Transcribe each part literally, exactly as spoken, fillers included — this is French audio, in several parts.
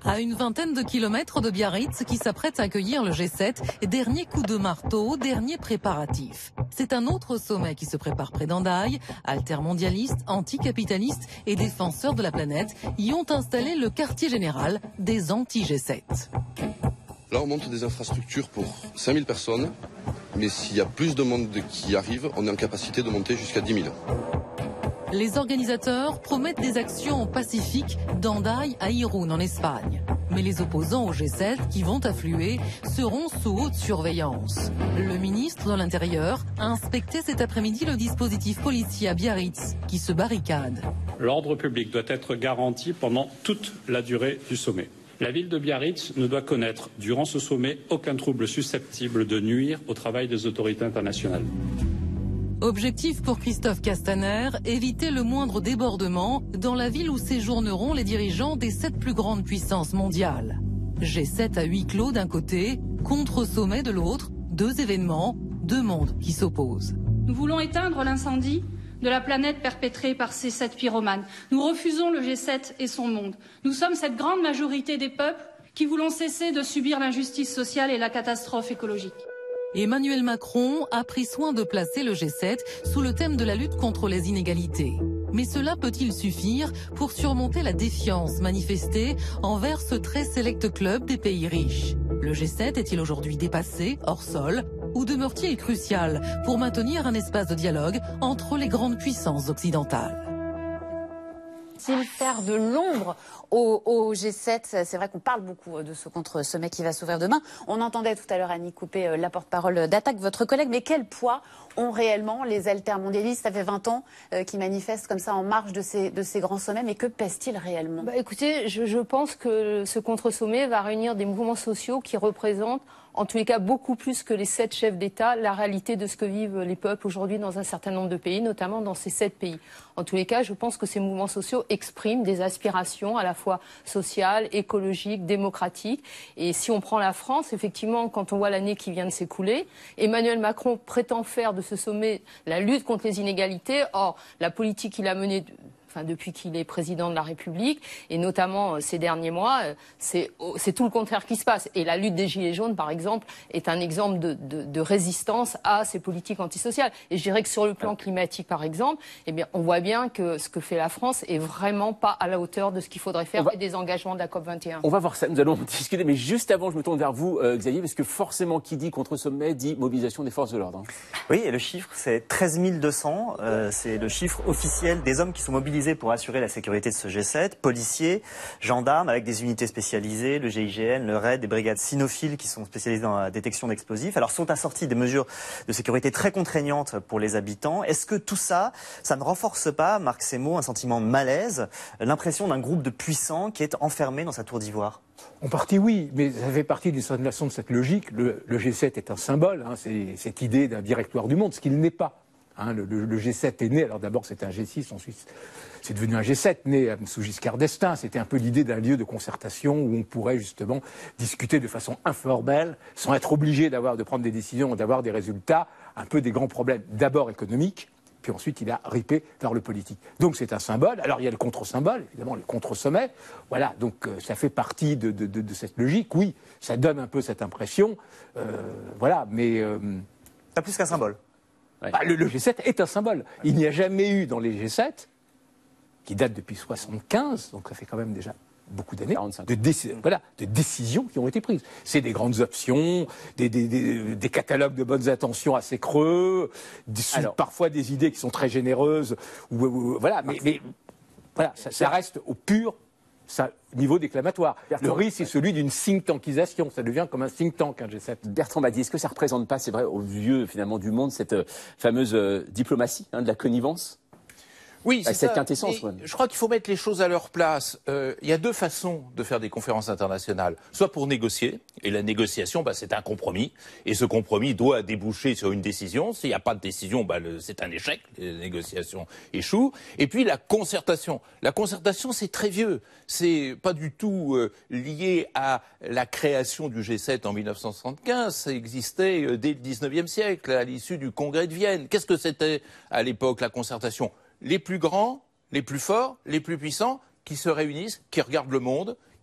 À une vingtaine de kilomètres de Biarritz, qui s'apprête à accueillir le G sept, dernier coup de marteau, dernier préparatif. C'est un autre sommet qui se prépare près d'Hendaye. Altermondialistes, anticapitalistes et défenseurs de la planète y ont installé le quartier général des anti-G sept. Là, on monte des infrastructures pour cinq mille personnes, mais s'il y a plus de monde qui arrive, on est en capacité de monter jusqu'à dix mille. Les organisateurs promettent des actions pacifiques d'Hendaye à Irún en Espagne. Mais les opposants au G sept qui vont affluer seront sous haute surveillance. Le ministre de l'Intérieur a inspecté cet après-midi le dispositif policier à Biarritz qui se barricade. L'ordre public doit être garanti pendant toute la durée du sommet. La ville de Biarritz ne doit connaître, durant ce sommet, aucun trouble susceptible de nuire au travail des autorités internationales. Objectif pour Christophe Castaner, éviter le moindre débordement dans la ville où séjourneront les dirigeants des sept plus grandes puissances mondiales. G sept à huis clos d'un côté, contre-sommet de l'autre, deux événements, deux mondes qui s'opposent. Nous voulons éteindre l'incendie de la planète perpétrée par ces sept pyromanes. Nous refusons le G sept et son monde. Nous sommes cette grande majorité des peuples qui voulons cesser de subir l'injustice sociale et la catastrophe écologique. Emmanuel Macron a pris soin de placer le G sept sous le thème de la lutte contre les inégalités. Mais cela peut-il suffire pour surmonter la défiance manifestée envers ce très sélect club des pays riches? Le G sept est-il aujourd'hui dépassé, hors sol, ou demeure-t-il crucial pour maintenir un espace de dialogue entre les grandes puissances occidentales? S'il faire de l'ombre au, au G sept, c'est vrai qu'on parle beaucoup de ce contre-sommet qui va s'ouvrir demain. On entendait tout à l'heure Annie Coupé, la porte-parole d'Attaque, votre collègue, mais quel poids ont réellement les altermondialistes? Ça fait vingt ans euh, qu'ils manifestent comme ça en marge de ces, de ces grands sommets, mais que pèsent-ils réellement? Bah, écoutez, je, je pense que ce contre-sommet va réunir des mouvements sociaux qui représentent en tous les cas beaucoup plus que les sept chefs d'État, la réalité de ce que vivent les peuples aujourd'hui dans un certain nombre de pays, notamment dans ces sept pays. En tous les cas, je pense que ces mouvements sociaux expriment des aspirations à la fois sociales, écologiques, démocratiques. Et si on prend la France, effectivement, quand on voit l'année qui vient de s'écouler, Emmanuel Macron prétend faire de ce sommet la lutte contre les inégalités. Or, la politique qu'il a menée Enfin, depuis qu'il est président de la République, et notamment euh, ces derniers mois, euh, c'est tout le contraire qui se passe. Et la lutte des Gilets jaunes, par exemple, est un exemple de, de, de résistance à ces politiques antisociales. Et je dirais que sur le plan climatique, par exemple, eh bien, on voit bien que ce que fait la France est vraiment pas à la hauteur de ce qu'il faudrait faire va... et des engagements de la COP vingt et un. On va voir ça, nous allons discuter. Mais juste avant, je me tourne vers vous, euh, Xavier, parce que forcément, qui dit contre-sommet dit mobilisation des forces de l'ordre. Hein. Oui, et le chiffre, c'est treize mille deux cents. Euh, c'est le chiffre officiel des hommes qui sont mobilisés pour assurer la sécurité de ce G sept, policiers, gendarmes avec des unités spécialisées, le G I G N, le R A I D, des brigades cynophiles qui sont spécialisées dans la détection d'explosifs. Alors sont assorties des mesures de sécurité très contraignantes pour les habitants. Est-ce que tout ça, ça ne renforce pas, Marc Semo, un sentiment de malaise, l'impression d'un groupe de puissants qui est enfermé dans sa tour d'ivoire? En partie oui, mais ça fait partie d'une certaine façon de cette logique. Le, le G sept est un symbole, hein, c'est cette idée d'un directoire du monde, ce qu'il n'est pas. Hein, le, le, le G sept est né, alors d'abord c'était un G six, ensuite c'est devenu un G sept, né sous Giscard d'Estaing. C'était un peu l'idée d'un lieu de concertation où on pourrait justement discuter de façon informelle, sans être obligé d'avoir, de prendre des décisions, d'avoir des résultats, un peu des grands problèmes, d'abord économiques, puis ensuite il a ripé vers le politique. Donc c'est un symbole. Alors il y a le contre-symbole, évidemment le contre-sommet. Voilà, donc euh, ça fait partie de, de, de, de cette logique. Oui, ça donne un peu cette impression. Euh, voilà, mais... Euh, c'est plus qu'un symbole. Ouais. Bah, le, le G sept est un symbole. Il n'y a jamais eu dans les G sept, qui datent depuis soixante-quinze, donc ça fait quand même déjà beaucoup d'années, de, déc voilà, de décisions qui ont été prises. C'est des grandes options, des, des, des, des catalogues de bonnes intentions assez creux, des, Alors, parfois des idées qui sont très généreuses, ou, ou, voilà, mais, mais voilà, ça, ça reste au pur ça, niveau déclamatoire. Bertrand, le risque, c'est celui d'une think tankisation. Ça devient comme un think tank, un G sept. Bertrand Badi, est-ce que ça ne représente pas, c'est vrai, aux yeux finalement du monde, cette euh, fameuse euh, diplomatie hein, de la connivence? Oui, c'est cette ça. quintessence. Ouais. Je crois qu'il faut mettre les choses à leur place. Euh, il y a deux façons de faire des conférences internationales. Soit pour négocier, et la négociation, bah, c'est un compromis, et ce compromis doit déboucher sur une décision. S'il n'y a pas de décision, bah, c'est un échec, les négociations échouent. Et puis la concertation. La concertation, c'est très vieux. C'est pas du tout euh, lié à la création du G sept en mille neuf cent soixante-quinze. Ça existait euh, dès le dix-neuvième siècle, à l'issue du Congrès de Vienne. Qu'est-ce que c'était à l'époque, la concertation ? Les plus grands, les plus forts, les plus puissants, qui se réunissent, qui regardent le monde,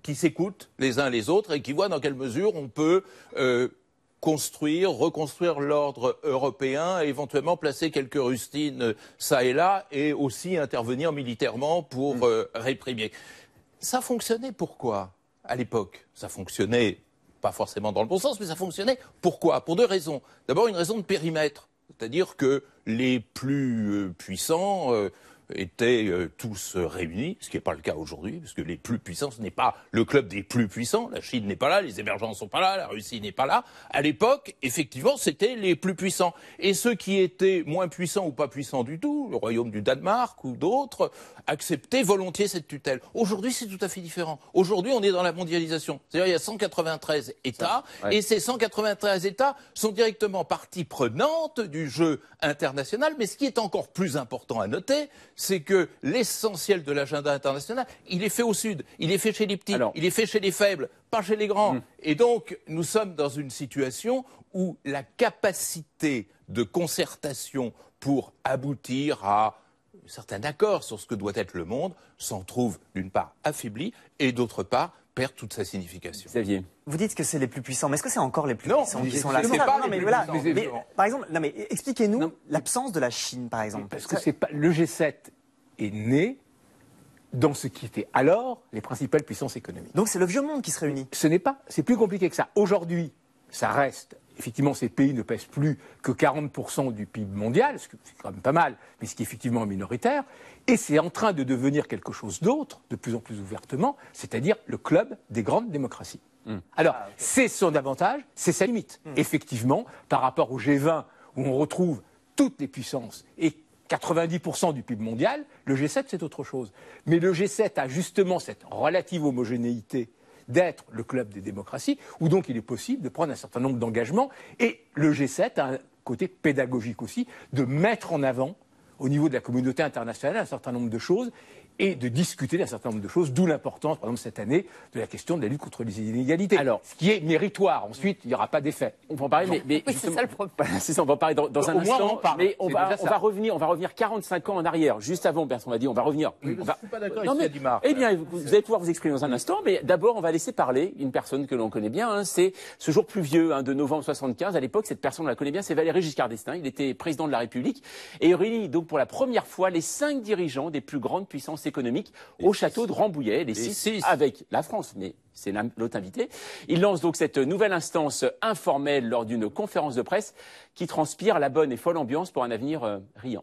qui s'écoutent les uns les autres et qui voient dans quelle mesure on peut euh, construire, reconstruire l'ordre européen, et éventuellement placer quelques rustines ça et là, et aussi intervenir militairement pour euh, réprimer. Ça fonctionnait pourquoi à l'époque? Ça fonctionnait pas forcément dans le bon sens, mais ça fonctionnait pourquoi? Pour deux raisons. D'abord une raison de périmètre, c'est-à-dire que les plus euh, puissants euh, étaient euh, tous euh, réunis, ce qui n'est pas le cas aujourd'hui, parce que les plus puissants, ce n'est pas le club des plus puissants, la Chine n'est pas là, les émergents ne sont pas là, la Russie n'est pas là. À l'époque, effectivement, c'était les plus puissants. Et ceux qui étaient moins puissants ou pas puissants du tout, le royaume du Danemark ou d'autres, acceptaient volontiers cette tutelle. Aujourd'hui, c'est tout à fait différent. Aujourd'hui, on est dans la mondialisation. C'est-à-dire il y a cent quatre-vingt-treize États, Ça, ouais. et ces cent quatre-vingt-treize États sont directement partie prenante du jeu international. Mais ce qui est encore plus important à noter, c'est que l'essentiel de l'agenda international, il est fait au Sud, il est fait chez les petits, Alors, il est fait chez les faibles, pas chez les grands. Mmh. Et donc, nous sommes dans une situation où la capacité de concertation pour aboutir à un certain accord sur ce que doit être le monde s'en trouve d'une part affaiblie et d'autre part perd toute sa signification. Xavier. Vous dites que c'est les plus puissants, mais est-ce que c'est encore les plus non, puissants qui sont là? C'est pas non, mais voilà, mais, mais, par exemple, non, mais expliquez-nous l'absence de la Chine, par exemple. Parce que c'est pas le G sept est né dans ce qui était alors les principales puissances économiques. Donc c'est le vieux monde qui se réunit. Ce n'est pas, c'est plus compliqué que ça. Aujourd'hui, ça reste. Effectivement, ces pays ne pèsent plus que quarante pour cent du P I B mondial, ce qui est quand même pas mal, mais ce qui est effectivement minoritaire. Et c'est en train de devenir quelque chose d'autre, de plus en plus ouvertement, c'est-à-dire le club des grandes démocraties. Mmh. Alors, ah, okay. c'est son avantage, c'est sa limite. Mmh. Effectivement, par rapport au G vingt, où on retrouve toutes les puissances et quatre-vingt-dix pour cent du P I B mondial, le G sept, c'est autre chose. Mais le G sept a justement cette relative homogénéité d'être le club des démocraties, où donc il est possible de prendre un certain nombre d'engagements. Et le G sept a un côté pédagogique aussi, de mettre en avant, au niveau de la communauté internationale, un certain nombre de choses, et de discuter d'un certain nombre de choses, d'où l'importance, par exemple, cette année, de la question de la lutte contre les inégalités. Alors, ce qui est méritoire. Ensuite, il n'y aura pas d'effet. On va en parler, mais, mais oui, c'est ça le problème. C'est ça, on va en parler dans, dans un Au instant. moins, on parle. Mais on va, on va revenir, on va revenir quarante-cinq ans en arrière. Juste avant, Bertrand m'a dit, on va revenir. Oui, on je va... suis pas d'accord non, avec mais, ce qu'a dit Marc. Eh bien, vous, vous allez pouvoir vous exprimer dans un instant, mais d'abord, on va laisser parler une personne que l'on connaît bien. Hein, c'est ce jour pluvieux hein, de novembre soixante-quinze. À l'époque, cette personne, on la connaît bien, c'est Valéry Giscard d'Estaing. Il était président de la République et il réunit donc pour la première fois les cinq dirigeants des plus grandes puissances économiques au château de Rambouillet, les six, six avec la France, mais c'est l'autre invité. Il lance donc cette nouvelle instance informelle lors d'une conférence de presse qui transpire la bonne et folle ambiance pour un avenir euh, riant.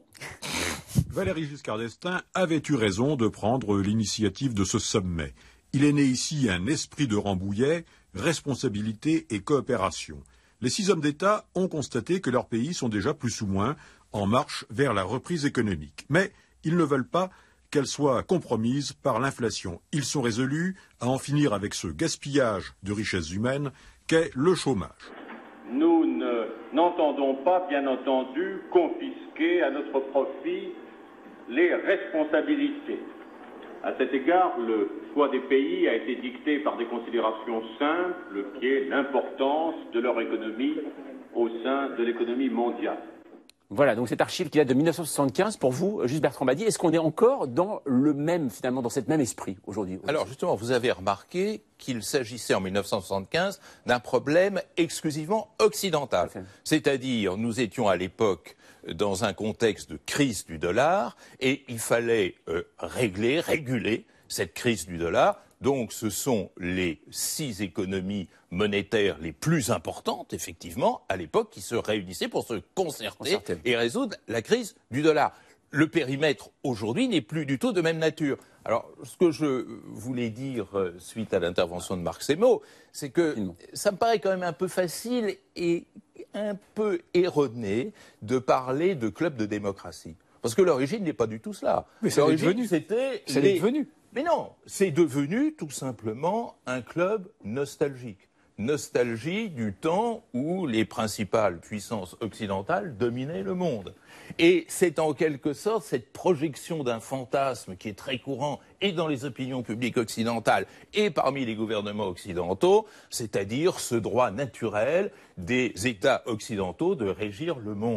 Valéry Giscard d'Estaing avait eu raison de prendre l'initiative de ce sommet. Il est né ici un esprit de Rambouillet, responsabilité et coopération. Les six hommes d'État ont constaté que leurs pays sont déjà plus ou moins en marche vers la reprise économique. Mais ils ne veulent pas qu'elle soit compromise par l'inflation. Ils sont résolus à en finir avec ce gaspillage de richesses humaines qu'est le chômage. Nous ne, n'entendons pas, bien entendu, confisquer à notre profit les responsabilités. À cet égard, le choix des pays a été dicté par des considérations simples, qui est l'importance de leur économie au sein de l'économie mondiale. Voilà, donc cet archive qui date de mille neuf cent soixante-quinze, pour vous, juste Bertrand Badi, est-ce qu'on est encore dans le même, finalement, dans cette même esprit aujourd'hui? Alors justement, vous avez remarqué qu'il s'agissait en mille neuf cent soixante-quinze d'un problème exclusivement occidental. C'est-à-dire, nous étions à l'époque dans un contexte de crise du dollar et il fallait euh, régler, réguler cette crise du dollar. Donc ce sont les six économies monétaires les plus importantes, effectivement, à l'époque, qui se réunissaient pour se concerter et résoudre la crise du dollar. Le périmètre, aujourd'hui, n'est plus du tout de même nature. Alors, ce que je voulais dire, euh, suite à l'intervention de Marc Semo, c'est que ça me paraît quand même un peu facile et un peu erroné de parler de club de démocratie. Parce que l'origine n'est pas du tout cela. Mais ça l'est devenu. C'était ça les... l'est devenu. Mais non, c'est devenu tout simplement un club nostalgique. Nostalgie du temps où les principales puissances occidentales dominaient le monde. Et c'est en quelque sorte cette projection d'un fantasme qui est très courant et dans les opinions publiques occidentales et parmi les gouvernements occidentaux, c'est-à-dire ce droit naturel des États occidentaux de régir le monde.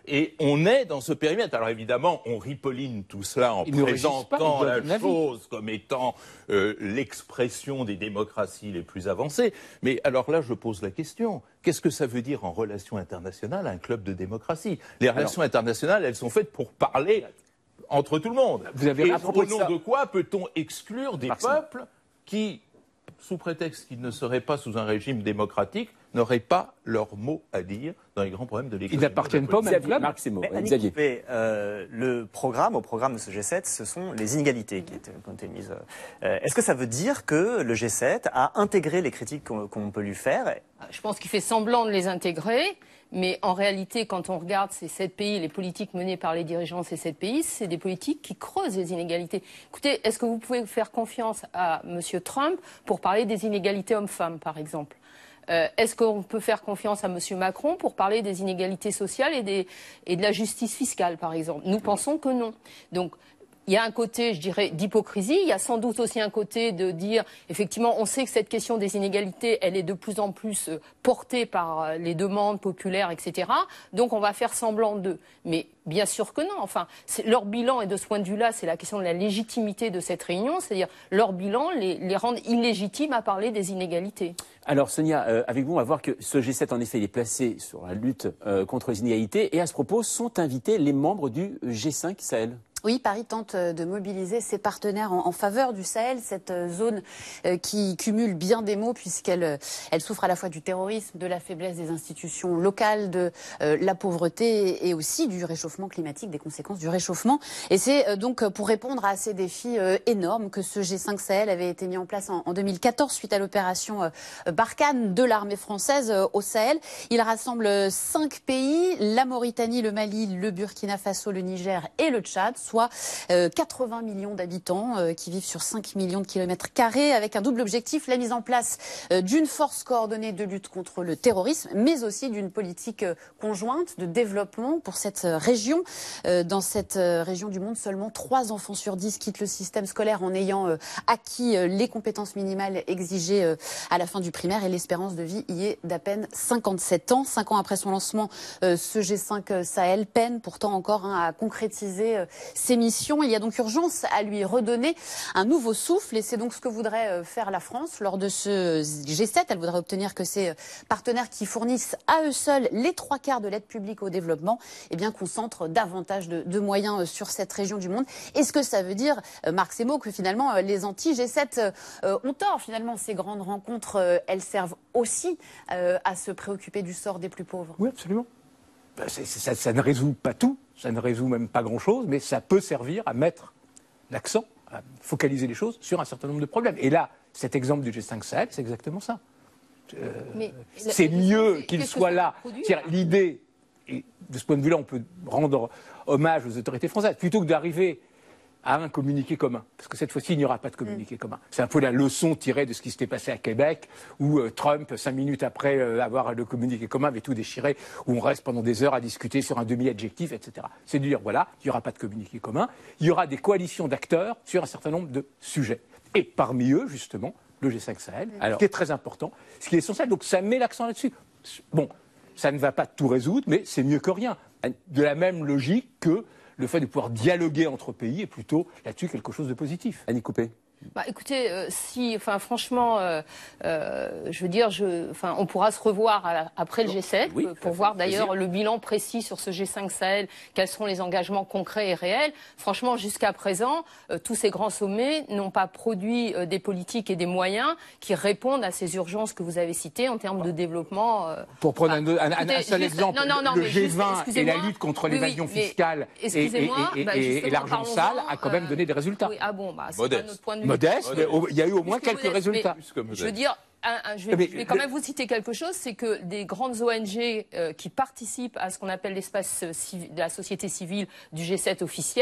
Et on est dans ce périmètre. Alors évidemment, on ripolline tout cela en Ils présentant pas, la chose comme étant euh, l'expression des démocraties les plus avancées. Mais alors là, je pose la question. Qu'est-ce que ça veut dire en relations internationales un club de démocratie? Les relations alors, internationales, elles sont faites pour parler entre tout le monde. Vous avez, Et à propos au nom de, ça, de quoi peut-on exclure des Marcel. peuples qui, sous prétexte qu'ils ne seraient pas sous un régime démocratique, n'auraient pas leur mot à dire dans les grands problèmes de l'économie? Ils n'appartiennent pas au même club. Marc Semo, Mais Annick Coupé, euh, le programme, au programme de ce G sept, ce sont les inégalités qui, étaient, qui ont été mises. Euh, Est-ce que ça veut dire que le G sept a intégré les critiques qu'on qu'on peut lui faire? Je pense qu'il fait semblant de les intégrer. Mais en réalité, quand on regarde ces sept pays, les politiques menées par les dirigeants de ces sept pays, c'est des politiques qui creusent les inégalités. Écoutez, est-ce que vous pouvez faire confiance à M. Trump pour parler des inégalités hommes-femmes, par exemple? Euh, Est-ce qu'on peut faire confiance à M. Macron pour parler des inégalités sociales et, des, et de la justice fiscale, par exemple? Nous pensons que non. Donc, il y a un côté, je dirais, d'hypocrisie. Il y a sans doute aussi un côté de dire, effectivement, on sait que cette question des inégalités, elle est de plus en plus portée par les demandes populaires, et cetera. Donc, on va faire semblant d'eux. Mais bien sûr que non. Enfin, leur bilan, et de ce point de vue-là, c'est la question de la légitimité de cette réunion. C'est-à-dire, leur bilan les, les rend illégitimes à parler des inégalités. Alors, Sonia, euh, avec vous, on va voir que ce G sept, en effet, il est placé sur la lutte euh, contre les inégalités. Et à ce propos, sont invités les membres du G cinq Sahel. Oui, Paris tente de mobiliser ses partenaires en, en faveur du Sahel, cette zone euh, qui cumule bien des maux puisqu'elle euh, elle souffre à la fois du terrorisme, de la faiblesse des institutions locales, de euh, la pauvreté et aussi du réchauffement climatique, des conséquences du réchauffement. Et c'est euh, donc pour répondre à ces défis euh, énormes que ce G cinq Sahel avait été mis en place en, en deux mille quatorze suite à l'opération euh, Barkhane de l'armée française euh, au Sahel. Il rassemble cinq pays, la Mauritanie, le Mali, le Burkina Faso, le Niger et le Tchad, soit euh, quatre-vingts millions d'habitants euh, qui vivent sur cinq millions de kilomètres carrés, avec un double objectif, la mise en place euh, d'une force coordonnée de lutte contre le terrorisme, mais aussi d'une politique euh, conjointe de développement pour cette euh, région. Euh, dans cette euh, région du monde, seulement trois enfants sur dix quittent le système scolaire en ayant euh, acquis euh, les compétences minimales exigées euh, à la fin du primaire, et l'espérance de vie y est d'à peine cinquante-sept ans. Cinq ans après son lancement, euh, ce G cinq Sahel peine pourtant encore hein, à concrétiser euh, ses missions. Il y a donc urgence à lui redonner un nouveau souffle, et c'est donc ce que voudrait faire la France lors de ce G sept. Elle voudrait obtenir que ses partenaires qui fournissent à eux seuls les trois quarts de l'aide publique au développement eh bien, concentrent davantage de, de moyens sur cette région du monde. Est-ce que ça veut dire, Marc Semo, que finalement les anti-G sept euh, ont tort? Finalement, ces grandes rencontres, euh, elles servent aussi euh, à se préoccuper du sort des plus pauvres? Oui, absolument. Ben, c'est, c'est, ça, ça ne résout pas tout, ça ne résout même pas grand-chose, mais ça peut servir à mettre l'accent, à focaliser les choses sur un certain nombre de problèmes. Et là, cet exemple du G cinq Sahel, c'est exactement ça. Euh, mais, c'est la, mieux qu'il soit là. L'idée, et de ce point de vue-là, on peut rendre hommage aux autorités françaises, plutôt que d'arriver à un communiqué commun. Parce que cette fois-ci, il n'y aura pas de communiqué mmh. commun. C'est un peu la leçon tirée de ce qui s'était passé à Québec, où euh, Trump, cinq minutes après euh, avoir le communiqué commun, avait tout déchiré, où on reste pendant des heures à discuter sur un demi-adjectif, et cetera. C'est de dire, voilà, il n'y aura pas de communiqué commun, il y aura des coalitions d'acteurs sur un certain nombre de sujets. Et parmi eux, justement, le G cinq Sahel, mmh. Alors, qui est très important, ce qui est essentiel. Donc ça met l'accent là-dessus. Bon, ça ne va pas tout résoudre, mais c'est mieux que rien. De la même logique que le fait de pouvoir dialoguer entre pays est plutôt là-dessus quelque chose de positif. Annick Coupé. Bah, écoutez, euh, si, enfin, franchement, euh, euh, je veux dire, je, enfin, on pourra se revoir à, après le G sept oui, pour voir d'ailleurs le bilan précis sur ce G cinq Sahel, quels seront les engagements concrets et réels. Franchement, jusqu'à présent, euh, tous ces grands sommets n'ont pas produit euh, des politiques et des moyens qui répondent à ces urgences que vous avez citées en termes de développement. Euh, pour prendre bah, un, un, écoutez, un seul juste, exemple, non, non, non, le G vingt juste, et la lutte contre oui, l'évasion oui, fiscale et, et, et, bah, et, et l'argent sale a quand même donné des résultats. Oui, ah bon, bah, c'est pas notre point de vue. Modeste, mais il y a eu au moins quelques modeste, résultats. Je veux dire, un, un, je, vais, mais, je vais quand même vous citer quelque chose, c'est que des grandes O N G euh, qui participent à ce qu'on appelle l'espace de la société civile du G sept officiel,